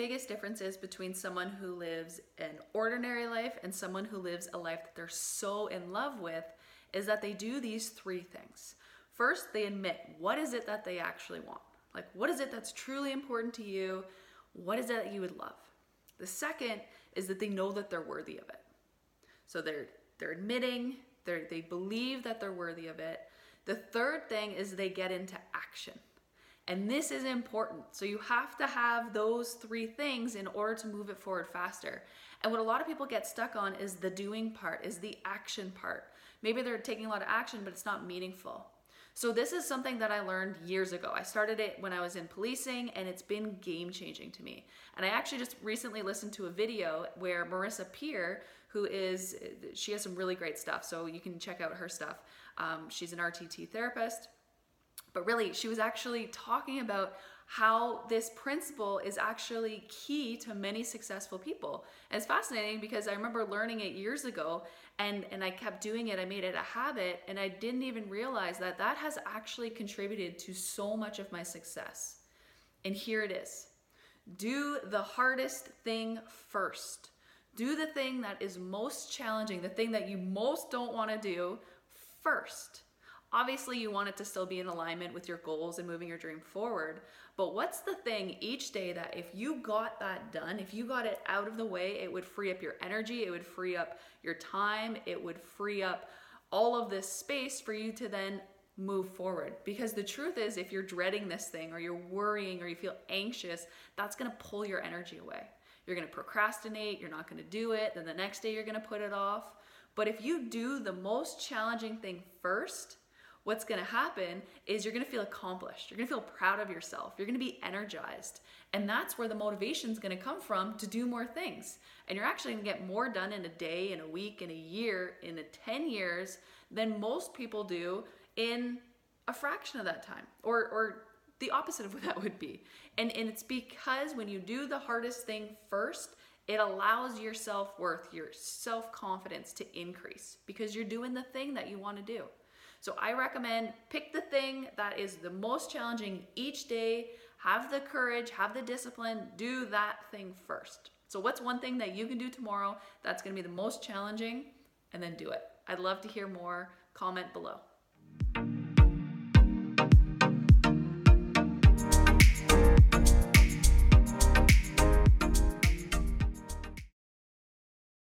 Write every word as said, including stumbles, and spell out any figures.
biggest differences between someone who lives an ordinary life and someone who lives a life that they're so in love with is that they do these three things. First, they admit what is it that they actually want. Like, what is it that's truly important to you? What is it that you would love? The second is that they know that they're worthy of it. So they're they're admitting, they they believe that they're worthy of it. The third thing is they get into action. And this is important. So you have to have those three things in order to move it forward faster. And what a lot of people get stuck on is the doing part, is the action part. Maybe they're taking a lot of action, but it's not meaningful. So this is something that I learned years ago. I started it when I was in policing, and it's been game changing to me. And I actually just recently listened to a video where Marissa Peer, who is, she has some really great stuff, so you can check out her stuff. Um, she's an R T T therapist. But really, she was actually talking about how this principle is actually key to many successful people. And it's fascinating because I remember learning it years ago, and, and I kept doing it. I made it a habit, and I didn't even realize that that has actually contributed to so much of my success. And here it is. Do the hardest thing first. Do the thing that is most challenging, the thing that you most don't want to do first. Obviously, you want it to still be in alignment with your goals and moving your dream forward. But what's the thing each day that if you got that done, if you got it out of the way, it would free up your energy, it would free up your time, it would free up all of this space for you to then move forward. Because the truth is, if you're dreading this thing or you're worrying or you feel anxious, that's going to pull your energy away. You're going to procrastinate, you're not going to do it, then the next day you're going to put it off. But if you do the most challenging thing first, what's going to happen is you're going to feel accomplished. You're going to feel proud of yourself. You're going to be energized. And that's where the motivation is going to come from to do more things. And you're actually going to get more done in a day, in a week, in a year, in a ten years than most people do in a fraction of that time, or, or the opposite of what that would be. And, and it's because when you do the hardest thing first, it allows your self-worth, your self-confidence to increase because you're doing the thing that you want to do. So I recommend pick the thing that is the most challenging each day, have the courage, have the discipline, do that thing first. So what's one thing that you can do tomorrow that's going to be the most challenging, and then do it. I'd love to hear more. Comment below.